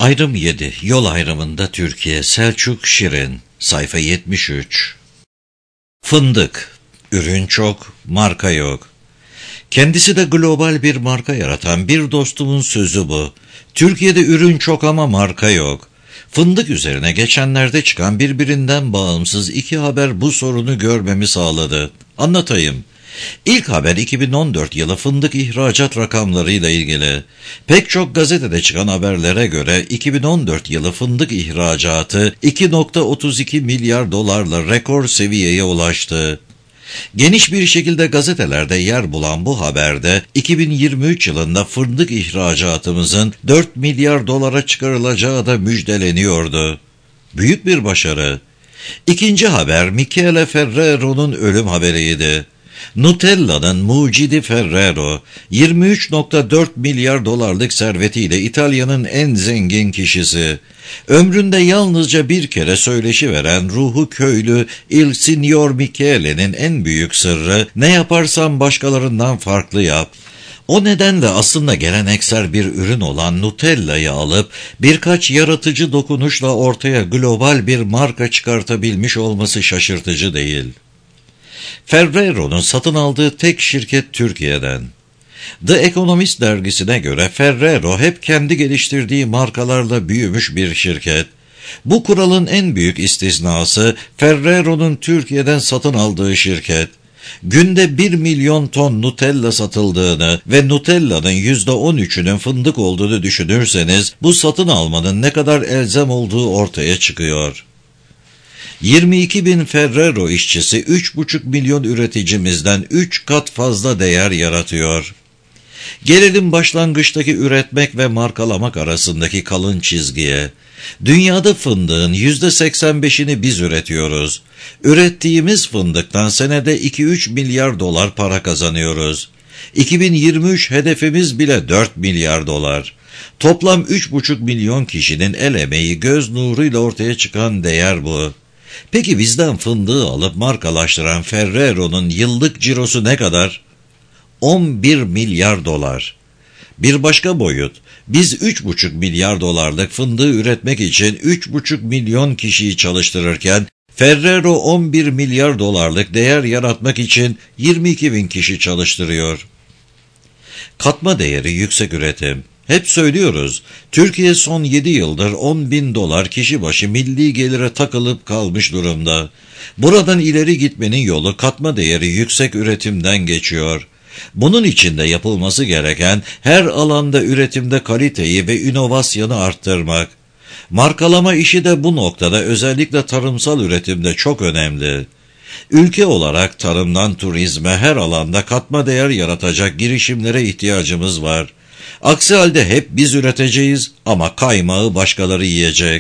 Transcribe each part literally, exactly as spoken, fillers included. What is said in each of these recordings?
Ayrım yedi. Yol ayrımında Türkiye. Selçuk Şirin. Sayfa yetmiş üç. Fındık. Ürün çok, marka yok. Kendisi de global bir marka yaratan bir dostumun sözü bu. Türkiye'de ürün çok ama marka yok. Fındık üzerine geçenlerde çıkan birbirinden bağımsız iki haber bu sorunu görmemi sağladı. Anlatayım. İlk haber iki bin on dört yılı fındık ihracat rakamlarıyla ilgili. Pek çok gazetede çıkan haberlere göre iki bin on dört yılı fındık ihracatı iki virgül otuz iki milyar dolarla rekor seviyeye ulaştı. Geniş bir şekilde gazetelerde yer bulan bu haberde iki bin yirmi üç yılında fındık ihracatımızın dört milyar dolara çıkarılacağı da müjdeleniyordu. Büyük bir başarı. İkinci haber Michele Ferrero'nun ölüm haberiydi. Nutella'nın mucidi Ferrero, yirmi üç virgül dört milyar dolarlık servetiyle İtalya'nın en zengin kişisi. Ömründe yalnızca bir kere söyleşi veren ruhu köylü Il Signor Michele'nin en büyük sırrı, ne yaparsan başkalarından farklı yap. O nedenle aslında geleneksel bir ürün olan Nutella'yı alıp birkaç yaratıcı dokunuşla ortaya global bir marka çıkartabilmiş olması şaşırtıcı değil. Ferrero'nun satın aldığı tek şirket Türkiye'den. The Economist dergisine göre Ferrero hep kendi geliştirdiği markalarla büyümüş bir şirket. Bu kuralın en büyük istisnası Ferrero'nun Türkiye'den satın aldığı şirket. Günde bir milyon ton Nutella satıldığını ve Nutella'nın yüzde on üçünün fındık olduğunu düşünürseniz bu satın almanın ne kadar elzem olduğu ortaya çıkıyor. yirmi iki bin Ferrero işçisi üç buçuk milyon üreticimizden üç kat fazla değer yaratıyor. Gelelim başlangıçtaki üretmek ve markalamak arasındaki kalın çizgiye. Dünyada fındığın yüzde seksen beşini biz üretiyoruz. Ürettiğimiz fındıktan senede iki üç milyar dolar para kazanıyoruz. iki bin yirmi üç hedefimiz bile dört milyar dolar. Toplam üç buçuk milyon kişinin el emeği, göz nuruyla ortaya çıkan değer bu. Peki bizden fındığı alıp markalaştıran Ferrero'nun yıllık cirosu ne kadar? on bir milyar dolar. Bir başka boyut, biz üç buçuk milyar dolarlık fındığı üretmek için üç buçuk milyon kişiyi çalıştırırken, Ferrero on bir milyar dolarlık değer yaratmak için yirmi iki bin kişi çalıştırıyor. Katma değeri yüksek üretim. Hep söylüyoruz, Türkiye son yedi yıldır on bin dolar kişi başı milli gelire takılıp kalmış durumda. Buradan ileri gitmenin yolu katma değeri yüksek üretimden geçiyor. Bunun için de yapılması gereken her alanda üretimde kaliteyi ve inovasyonu arttırmak. Markalama işi de bu noktada özellikle tarımsal üretimde çok önemli. Ülke olarak tarımdan turizme her alanda katma değer yaratacak girişimlere ihtiyacımız var. Aksi halde hep biz üreteceğiz ama kaymağı başkaları yiyecek.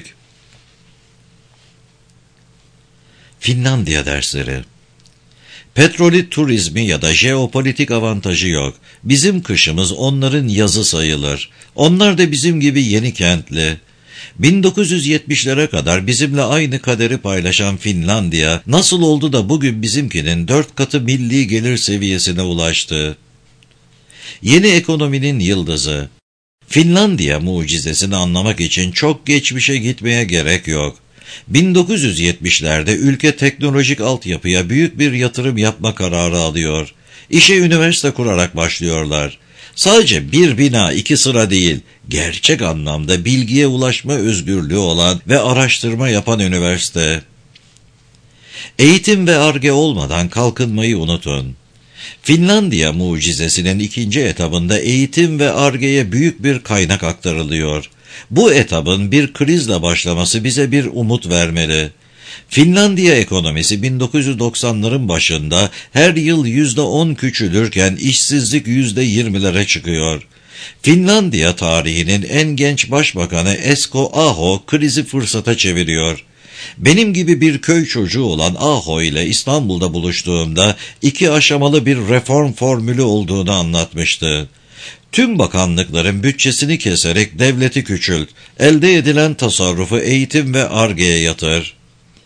Finlandiya dersleri. Petrolit turizmi ya da jeopolitik avantajı yok. Bizim kışımız onların yazı sayılır. Onlar da bizim gibi yeni kentli. bin dokuz yüz yetmişlere kadar bizimle aynı kaderi paylaşan Finlandiya, nasıl oldu da bugün bizimkinin dört katı milli gelir seviyesine ulaştı? Yeni ekonominin yıldızı. Finlandiya mucizesini anlamak için çok geçmişe gitmeye gerek yok. bin dokuz yüz yetmişlerde ülke teknolojik altyapıya büyük bir yatırım yapma kararı alıyor. İşe üniversite kurarak başlıyorlar. Sadece bir bina, iki sıra değil, gerçek anlamda bilgiye ulaşma özgürlüğü olan ve araştırma yapan üniversite. Eğitim ve Ar-Ge olmadan kalkınmayı unutun. Finlandiya mucizesinin ikinci etabında eğitim ve Ar-Ge'ye büyük bir kaynak aktarılıyor. Bu etabın bir krizle başlaması bize bir umut vermeli. Finlandiya ekonomisi bin dokuz yüz doksanların başında her yıl yüzde on küçülürken işsizlik yüzde yirmilere çıkıyor. Finlandiya tarihinin en genç başbakanı Esko Aho krizi fırsata çeviriyor. Benim gibi bir köy çocuğu olan Aho ile İstanbul'da buluştuğumda iki aşamalı bir reform formülü olduğunu anlatmıştı. Tüm bakanlıkların bütçesini keserek devleti küçült, elde edilen tasarrufu eğitim ve Ar-Ge'ye yatır.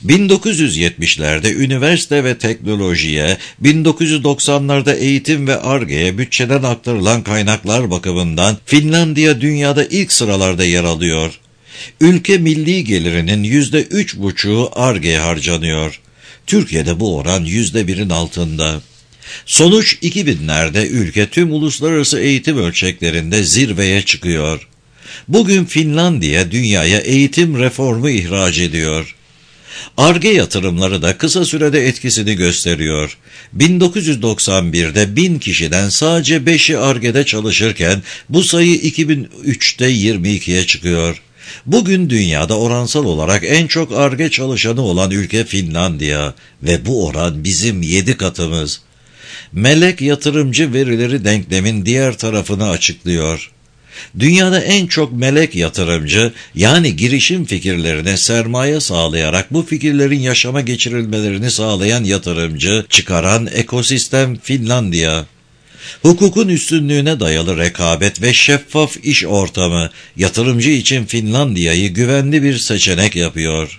bin dokuz yüz yetmişlerde üniversite ve teknolojiye, bin dokuz yüz doksanlarda eğitim ve Ar-Ge'ye bütçeden aktarılan kaynaklar bakımından Finlandiya dünyada ilk sıralarda yer alıyor. Ülke milli gelirinin yüzde üç buçuğu Ar-Ge'ye harcanıyor. Türkiye'de bu oran yüzde birin altında. Sonuç iki binlerde ülke tüm uluslararası eğitim ölçeklerinde zirveye çıkıyor. Bugün Finlandiya dünyaya eğitim reformu ihraç ediyor. Ar-Ge yatırımları da kısa sürede etkisini gösteriyor. bin dokuz yüz doksan birde bin kişiden sadece beşi Ar-Ge'de çalışırken bu sayı iki bin üçte yirmi ikiye çıkıyor. Bugün dünyada oransal olarak en çok Ar-Ge çalışanı olan ülke Finlandiya ve bu oran bizim yedi katımız. Melek yatırımcı verileri denklemin diğer tarafını açıklıyor. Dünyada en çok melek yatırımcı, yani girişim fikirlerine sermaye sağlayarak bu fikirlerin yaşama geçirilmelerini sağlayan yatırımcı çıkaran ekosistem Finlandiya. Hukukun üstünlüğüne dayalı rekabet ve şeffaf iş ortamı yatırımcı için Finlandiya'yı güvenli bir seçenek yapıyor.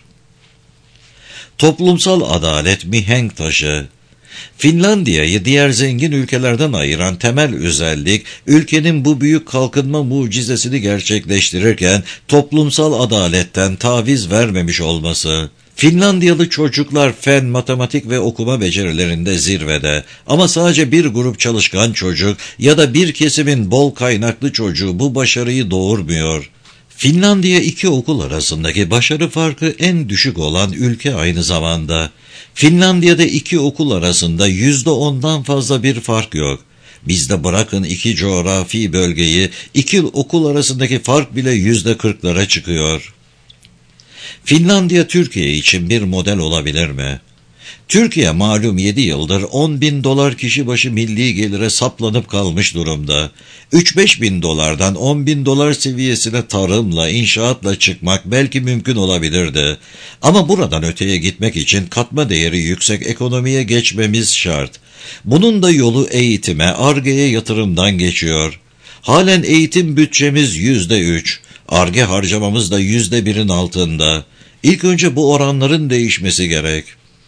Toplumsal adalet mihenk taşı. Finlandiya'yı diğer zengin ülkelerden ayıran temel özellik, ülkenin bu büyük kalkınma mucizesini gerçekleştirirken toplumsal adaletten taviz vermemiş olması. Finlandiyalı çocuklar fen, matematik ve okuma becerilerinde zirvede ama sadece bir grup çalışkan çocuk ya da bir kesimin bol kaynaklı çocuğu bu başarıyı doğurmuyor. Finlandiya iki okul arasındaki başarı farkı en düşük olan ülke aynı zamanda. Finlandiya'da iki okul arasında yüzde ondan fazla bir fark yok. Bizde bırakın iki coğrafi bölgeyi, iki okul arasındaki fark bile yüzde kırklara çıkıyor. Finlandiya Türkiye için bir model olabilir mi? Türkiye malum yedi yıldır on bin dolar kişi başı milli gelire saplanıp kalmış durumda. üç beş bin dolardan on bin dolar seviyesine tarımla, inşaatla çıkmak belki mümkün olabilirdi. Ama buradan öteye gitmek için katma değeri yüksek ekonomiye geçmemiz şart. Bunun da yolu eğitime, Ar-Ge'ye yatırımdan geçiyor. Halen eğitim bütçemiz yüzde üç, Ar-Ge harcamamız da yüzde birin altında. İlk önce bu oranların değişmesi gerek.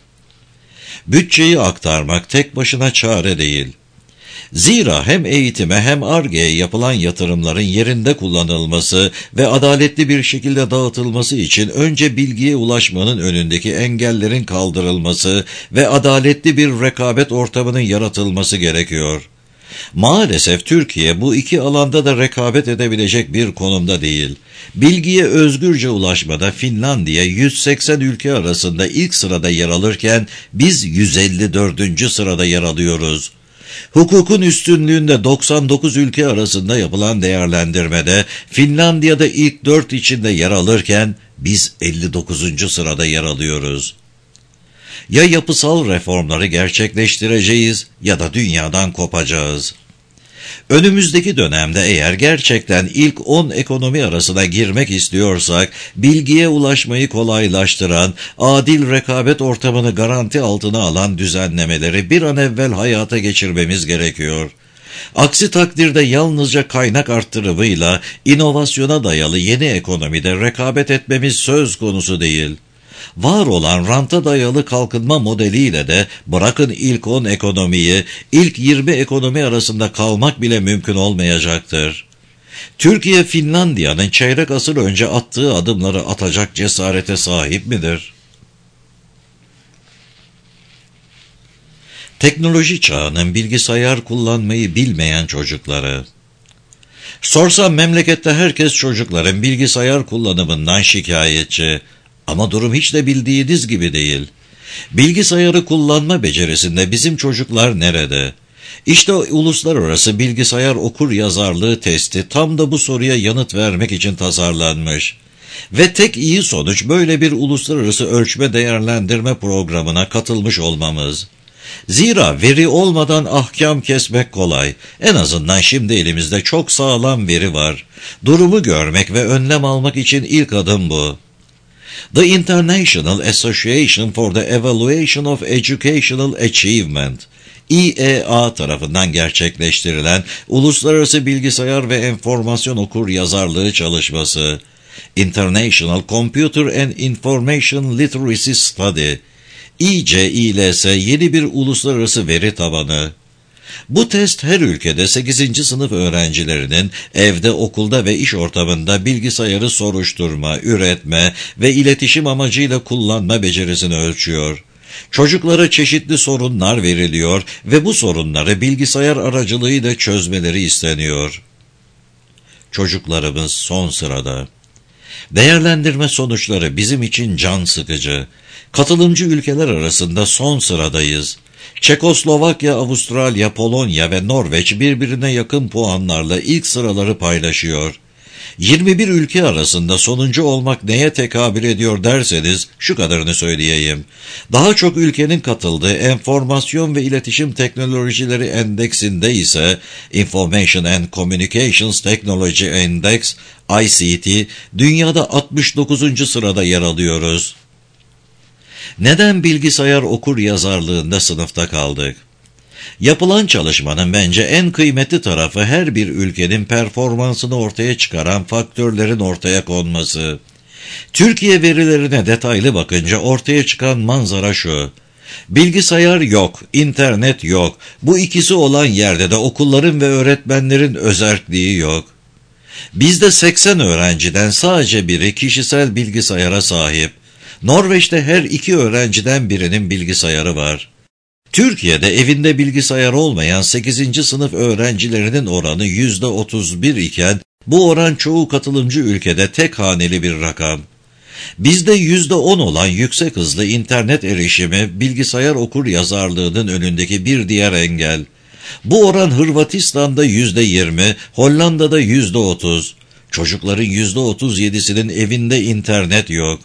Bütçeyi aktarmak tek başına çare değil. Zira hem eğitime hem Ar-Ge'ye yapılan yatırımların yerinde kullanılması ve adaletli bir şekilde dağıtılması için önce bilgiye ulaşmanın önündeki engellerin kaldırılması ve adaletli bir rekabet ortamının yaratılması gerekiyor. Maalesef Türkiye bu iki alanda da rekabet edebilecek bir konumda değil. Bilgiye özgürce ulaşmada Finlandiya yüz seksen ülke arasında ilk sırada yer alırken biz yüz elli dördüncü sırada yer alıyoruz. Hukukun üstünlüğünde doksan dokuz ülke arasında yapılan değerlendirmede Finlandiya'da ilk dört içinde yer alırken biz elli dokuzuncu sırada yer alıyoruz. Ya yapısal reformları gerçekleştireceğiz ya da dünyadan kopacağız. Önümüzdeki dönemde eğer gerçekten ilk on ekonomi arasına girmek istiyorsak, bilgiye ulaşmayı kolaylaştıran, adil rekabet ortamını garanti altına alan düzenlemeleri bir an evvel hayata geçirmemiz gerekiyor. Aksi takdirde yalnızca kaynak arttırımıyla inovasyona dayalı yeni ekonomide rekabet etmemiz söz konusu değil. Var olan ranta dayalı kalkınma modeliyle de bırakın ilk on ekonomiyi, ilk yirmi ekonomi arasında kalmak bile mümkün olmayacaktır. Türkiye, Finlandiya'nın çeyrek asır önce attığı adımları atacak cesarete sahip midir? Teknoloji çağının bilgisayar kullanmayı bilmeyen çocukları. Sorsam memlekette herkes çocukların bilgisayar kullanımından şikayetçi. Ama durum hiç de bildiğiniz gibi değil. Bilgisayarı kullanma becerisinde bizim çocuklar nerede? İşte uluslararası bilgisayar okur yazarlığı testi tam da bu soruya yanıt vermek için tasarlanmış. Ve tek iyi sonuç böyle bir uluslararası ölçme değerlendirme programına katılmış olmamız. Zira veri olmadan ahkam kesmek kolay. En azından şimdi elimizde çok sağlam veri var. Durumu görmek ve önlem almak için ilk adım bu. The International Association for the Evaluation of Educational Achievement, I E A tarafından gerçekleştirilen Uluslararası Bilgisayar ve Enformasyon Okur Yazarlığı çalışması, International Computer and Information Literacy Study, I C İ L S yeni bir uluslararası veri tabanı. Bu test her ülkede sekizinci sınıf öğrencilerinin evde, okulda ve iş ortamında bilgisayarı soruşturma, üretme ve iletişim amacıyla kullanma becerisini ölçüyor. Çocuklara çeşitli sorunlar veriliyor ve bu sorunları bilgisayar aracılığıyla çözmeleri isteniyor. Çocuklarımız son sırada. Değerlendirme sonuçları bizim için can sıkıcı. Katılımcı ülkeler arasında son sıradayız. Çekoslovakya, Avustralya, Polonya ve Norveç birbirine yakın puanlarla ilk sıraları paylaşıyor. yirmi bir ülke arasında sonuncu olmak neye tekabül ediyor derseniz şu kadarını söyleyeyim. Daha çok ülkenin katıldığı Enformasyon ve İletişim Teknolojileri Endeksinde ise Information and Communications Technology Index, I C T, dünyada altmış dokuzuncu sırada yer alıyoruz. Neden bilgisayar okur yazarlığında sınıfta kaldık? Yapılan çalışmanın bence en kıymetli tarafı her bir ülkenin performansını ortaya çıkaran faktörlerin ortaya konması. Türkiye verilerine detaylı bakınca ortaya çıkan manzara şu: bilgisayar yok, internet yok. Bu ikisi olan yerde de okulların ve öğretmenlerin özerkliği yok. Bizde seksen öğrenciden sadece biri kişisel bilgisayara sahip. Norveç'te her iki öğrenciden birinin bilgisayarı var. Türkiye'de evinde bilgisayar olmayan sekizinci sınıf öğrencilerinin oranı yüzde otuz bir iken bu oran çoğu katılımcı ülkede tek haneli bir rakam. Bizde yüzde on olan yüksek hızlı internet erişimi bilgisayar okur yazarlığının önündeki bir diğer engel. Bu oran Hırvatistan'da yüzde yirmi, Hollanda'da yüzde otuz. Çocukların yüzde otuz yedisinin evinde internet yok.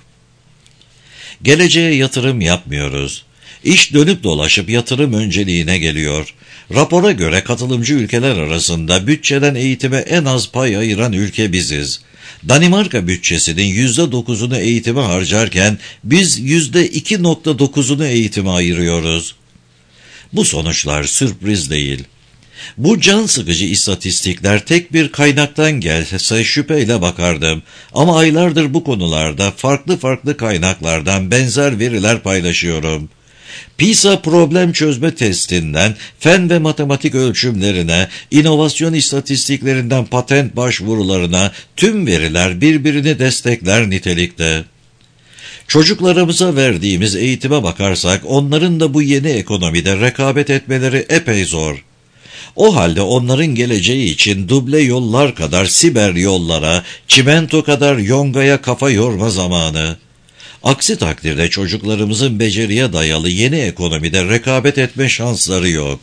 Geleceğe yatırım yapmıyoruz. İş dönüp dolaşıp yatırım önceliğine geliyor. Rapora göre katılımcı ülkeler arasında bütçeden eğitime en az pay ayıran ülke biziz. Danimarka bütçesinin yüzde dokuzunu eğitime harcarken biz yüzde iki virgül dokuzunu eğitime ayırıyoruz. Bu sonuçlar sürpriz değil. Bu can sıkıcı istatistikler tek bir kaynaktan gelse şüpheyle bakardım. Ama aylardır bu konularda farklı farklı kaynaklardan benzer veriler paylaşıyorum. PISA problem çözme testinden, fen ve matematik ölçümlerine, inovasyon istatistiklerinden patent başvurularına tüm veriler birbirini destekler nitelikte. Çocuklarımıza verdiğimiz eğitime bakarsak onların da bu yeni ekonomide rekabet etmeleri epey zor. O halde onların geleceği için duble yollar kadar siber yollara, çimento kadar yongaya kafa yorma zamanı. Aksi takdirde çocuklarımızın beceriye dayalı yeni ekonomide rekabet etme şansları yok.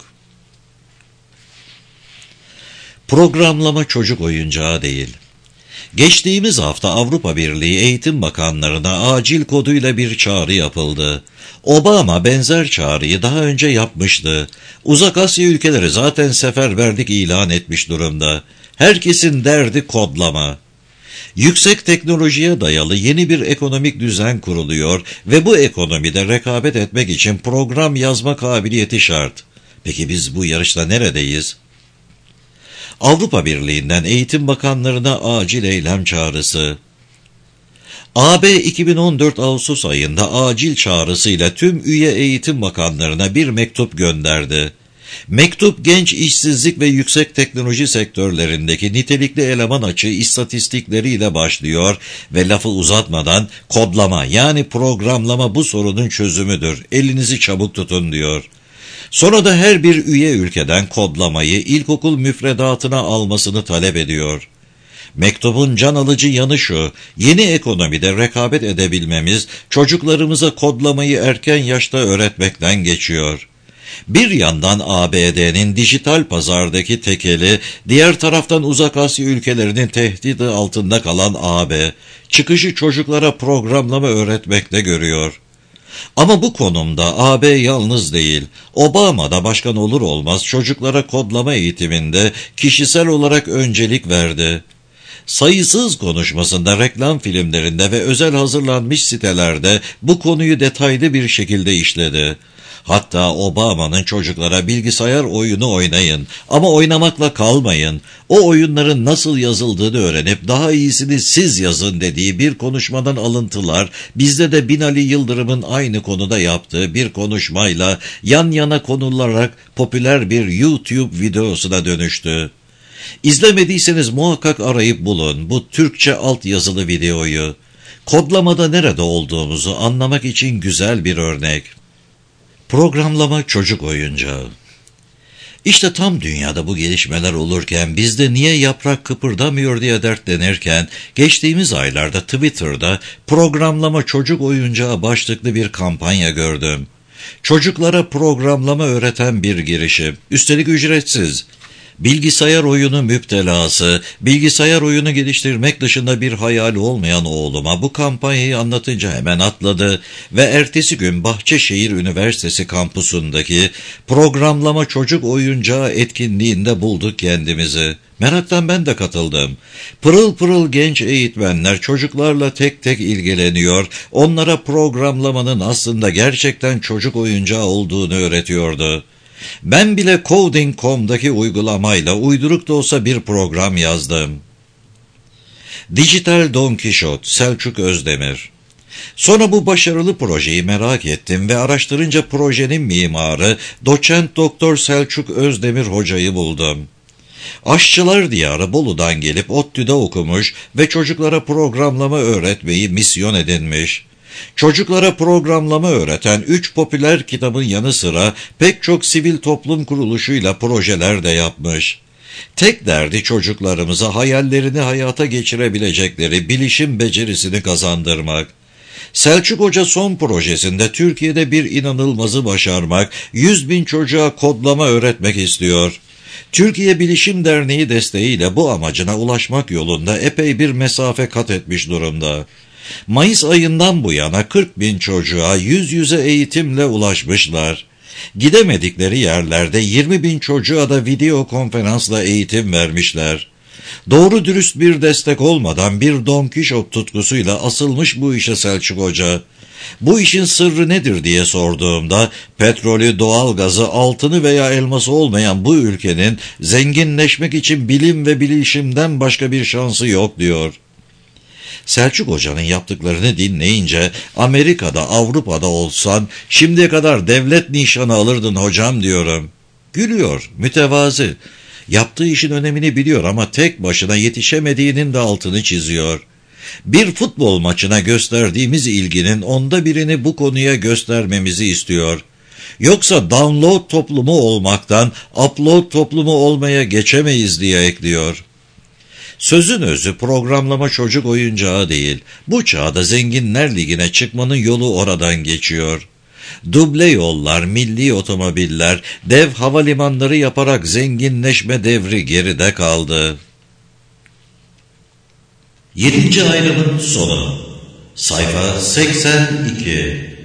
Programlama çocuk oyuncağı değil. Geçtiğimiz hafta Avrupa Birliği Eğitim Bakanlarına acil koduyla bir çağrı yapıldı. Obama benzer çağrıyı daha önce yapmıştı. Uzak Asya ülkeleri zaten seferberlik ilan etmiş durumda. Herkesin derdi kodlama. Yüksek teknolojiye dayalı yeni bir ekonomik düzen kuruluyor ve bu ekonomide rekabet etmek için program yazma kabiliyeti şart. Peki biz bu yarışta neredeyiz? Avrupa Birliği'nden eğitim bakanlarına acil eylem çağrısı. A B iki bin on dört Ağustos ayında acil çağrısıyla tüm üye eğitim bakanlarına bir mektup gönderdi. Mektup genç işsizlik ve yüksek teknoloji sektörlerindeki nitelikli eleman açığı istatistikleriyle başlıyor ve lafı uzatmadan kodlama yani programlama bu sorunun çözümüdür. Elinizi çabuk tutun diyor. Sonra da her bir üye ülkeden kodlamayı ilkokul müfredatına almasını talep ediyor. Mektubun can alıcı yanı şu: yeni ekonomide rekabet edebilmemiz çocuklarımıza kodlamayı erken yaşta öğretmekten geçiyor. Bir yandan A B D'nin dijital pazardaki tekeli, diğer taraftan Uzak Asya ülkelerinin tehdidi altında kalan A B, çıkışı çocuklara programlama öğretmekte görüyor. Ama bu konumda A B yalnız değil. Obama da başkan olur olmaz çocuklara kodlama eğitiminde kişisel olarak öncelik verdi. Sayısız konuşmasında, reklam filmlerinde ve özel hazırlanmış sitelerde bu konuyu detaylı bir şekilde işledi. Hatta Obama'nın çocuklara bilgisayar oyunu oynayın ama oynamakla kalmayın, o oyunların nasıl yazıldığını öğrenip daha iyisini siz yazın dediği bir konuşmadan alıntılar bizde de Binali Yıldırım'ın aynı konuda yaptığı bir konuşmayla yan yana konularak popüler bir YouTube videosuna dönüştü. İzlemediyseniz muhakkak arayıp bulun bu Türkçe altyazılı videoyu. Kodlamada nerede olduğumuzu anlamak için güzel bir örnek. Programlama çocuk oyuncağı. İşte tam dünyada bu gelişmeler olurken bizde niye yaprak kıpırdamıyor diye dertlenirken geçtiğimiz aylarda Twitter'da programlama çocuk oyuncağı başlıklı bir kampanya gördüm. Çocuklara programlama öğreten bir girişim, üstelik ücretsiz. Bilgisayar oyunu müptelası, bilgisayar oyunu geliştirmek dışında bir hayali olmayan oğluma bu kampanyayı anlatınca hemen atladı ve ertesi gün Bahçeşehir Üniversitesi kampusundaki programlama çocuk oyuncağı etkinliğinde bulduk kendimizi. Meraktan ben de katıldım. Pırıl pırıl genç eğitmenler çocuklarla tek tek ilgileniyor, onlara programlamanın aslında gerçekten çocuk oyuncağı olduğunu öğretiyordu. Ben bile Coding nokta com'daki uygulamayla uyduruk da olsa bir program yazdım. Dijital Don Kişot, Selçuk Özdemir. Sonra bu başarılı projeyi merak ettim ve araştırınca projenin mimarı doçent doktor Selçuk Özdemir hocayı buldum. Aşçılar diyarı Bolu'dan gelip ODTÜ'de okumuş ve çocuklara programlama öğretmeyi misyon edinmiş. Çocuklara programlama öğreten üç popüler kitabın yanı sıra pek çok sivil toplum kuruluşuyla projeler de yapmış. Tek derdi çocuklarımıza hayallerini hayata geçirebilecekleri bilişim becerisini kazandırmak. Selçuk Hoca son projesinde Türkiye'de bir inanılmazı başarmak, yüz bin çocuğa kodlama öğretmek istiyor. Türkiye Bilişim Derneği desteğiyle bu amacına ulaşmak yolunda epey bir mesafe kat etmiş durumda. Mayıs ayından bu yana kırk bin çocuğa yüz yüze eğitimle ulaşmışlar. Gidemedikleri yerlerde yirmi bin çocuğa da video konferansla eğitim vermişler. Doğru dürüst bir destek olmadan bir Don Kişot tutkusuyla asılmış bu işe Selçuk Hoca. Bu işin sırrı nedir diye sorduğumda petrolü, doğalgazı, altını veya elması olmayan bu ülkenin zenginleşmek için bilim ve bilişimden başka bir şansı yok diyor. Selçuk Hoca'nın yaptıklarını dinleyince Amerika'da, Avrupa'da olsan şimdiye kadar devlet nişanı alırdın hocam diyorum. Gülüyor, mütevazı. Yaptığı işin önemini biliyor ama tek başına yetişemediğinin de altını çiziyor. Bir futbol maçına gösterdiğimiz ilginin onda birini bu konuya göstermemizi istiyor. Yoksa download toplumu olmaktan upload toplumu olmaya geçemeyiz diye ekliyor. Sözün özü programlama çocuk oyuncağı değil. Bu çağda Zenginler Ligi'ne çıkmanın yolu oradan geçiyor. Duble yollar, milli otomobiller, dev havalimanları yaparak zenginleşme devri geride kaldı. Yedinci ayrımın sonu. Sayfa seksen iki.